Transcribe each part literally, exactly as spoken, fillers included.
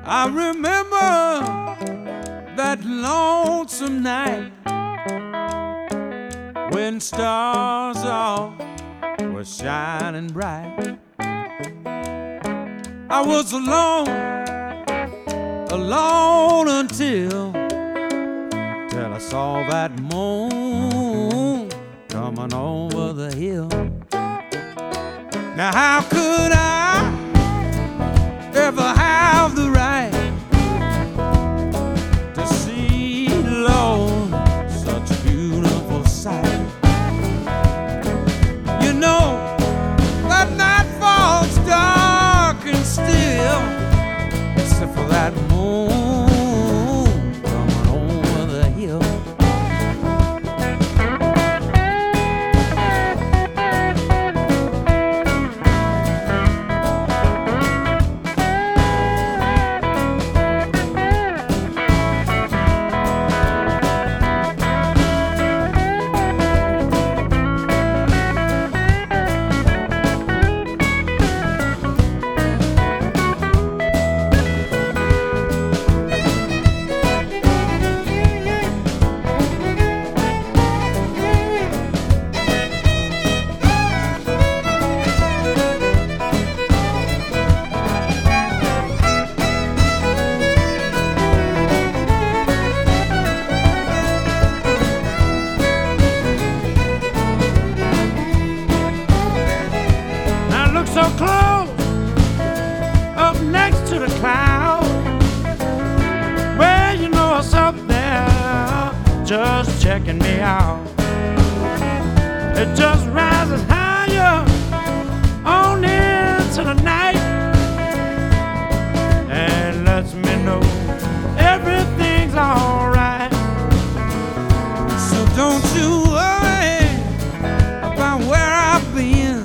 I remember that lonesome night when stars all were shining bright. I was alone, alone until till I saw that moon coming over the hill. Now how could I ever have the right to see, Lord, such a beautiful sight? You know that night falls dark and still, except for that moon coming over the hill. So close, up next to the cloud. Well, you know it's up there, just checking me out. It just rises higher on into the night and lets me know everything's alright. So don't you worry about where I've been.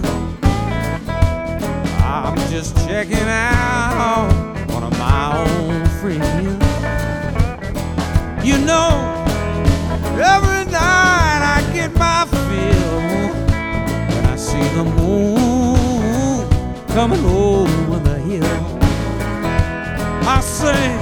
I'm just checking out one of my old friends. You know, every night I get my fill when I see the moon coming over the hill. I say,